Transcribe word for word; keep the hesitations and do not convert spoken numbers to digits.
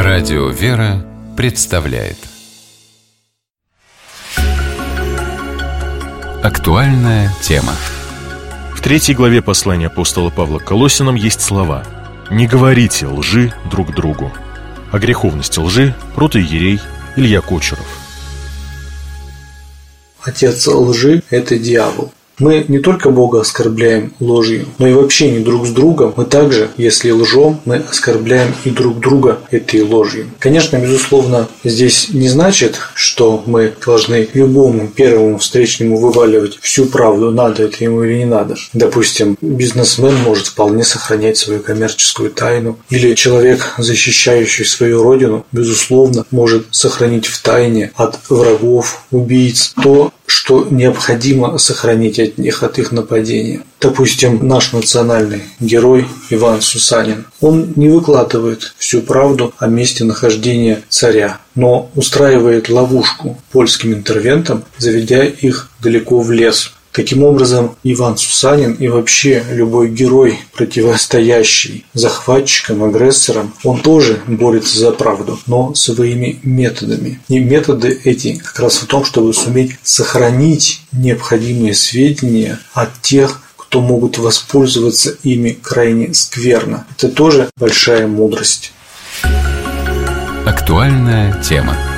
Радио «Вера» представляет актуальная тема. В третьей главе послания апостола Павла к Колоссянам есть слова: «Не говорите лжи друг другу». О греховности лжи протоиерей Илья Кочуров. Отец лжи – это дьявол. Мы не только Бога оскорбляем ложью, но и в общении друг с другом мы также, если лжем, мы оскорбляем и друг друга этой ложью. Конечно, безусловно, здесь не значит, что мы должны любому первому встречному вываливать всю правду, надо это ему или не надо. Допустим, бизнесмен может вполне сохранять свою коммерческую тайну, или человек, защищающий свою родину, безусловно, может сохранить в тайне от врагов, убийц то, что необходимо сохранить от них, от их нападения. Допустим, наш национальный герой Иван Сусанин. Он не выкладывает всю правду о месте нахождения царя, но устраивает ловушку польским интервентам, заведя их далеко в лес. Таким образом, Иван Сусанин и вообще любой герой, противостоящий захватчикам, агрессорам, он тоже борется за правду, но своими методами. И методы эти как раз в том, чтобы суметь сохранить необходимые сведения от тех, кто могут воспользоваться ими крайне скверно. Это тоже большая мудрость. Актуальная тема.